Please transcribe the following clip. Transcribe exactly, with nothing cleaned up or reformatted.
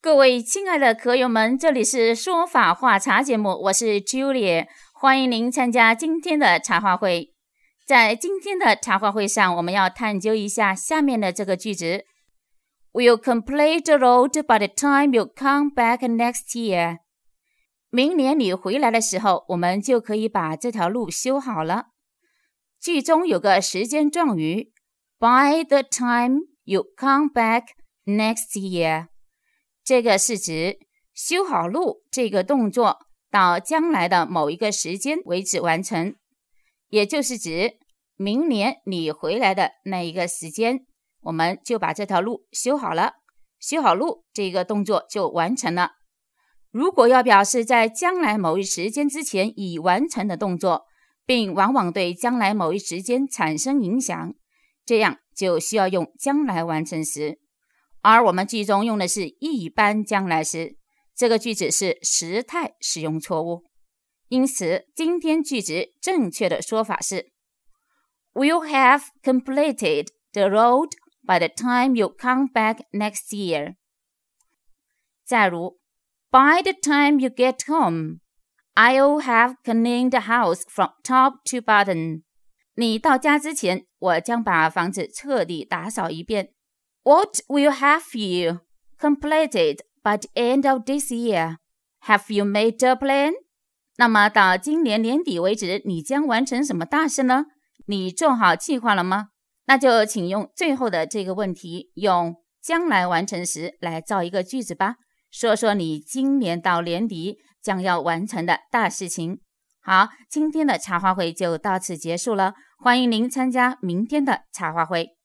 各位亲爱的课友们，这里是说法话茶节目，我是 Julia， 欢迎您参加今天的茶话会。在今天的茶话会上，我们要探究一下下面的这个句子 We'll complete the road by the time you come back next year。 明年你回来的时候，我们就可以把这条路修好了。句中有个时间状语 by the time you come back next year，这个是指修好路这个动作到将来的某一个时间为止完成，也就是指明年你回来的那一个时间，我们就把这条路修好了。修好路这个动作就完成了。如果要表示在将来某一时间之前已完成的动作，并往往对将来某一时间产生影响，这样就需要用将来完成时。而我们句中用的是一般将来时，这个句子是时态使用错误。因此，今天句子正确的说法是 We'll have completed the road by the time you come back next year。 再如 By the time you get home, I'll have cleaned the house from top to bottom。 你到家之前，我将把房子彻底打扫一遍。What will have you completed by the end of this year? Have you made a plan? 那么到今年年底为止，你将完成什么大事呢？你做好计划了吗？那就请用最后的这个问题，用将来完成时来造一个句子吧，说说你今年到年底将要完成的大事情。好，今天的茶话会就到此结束了，欢迎您参加明天的茶话会。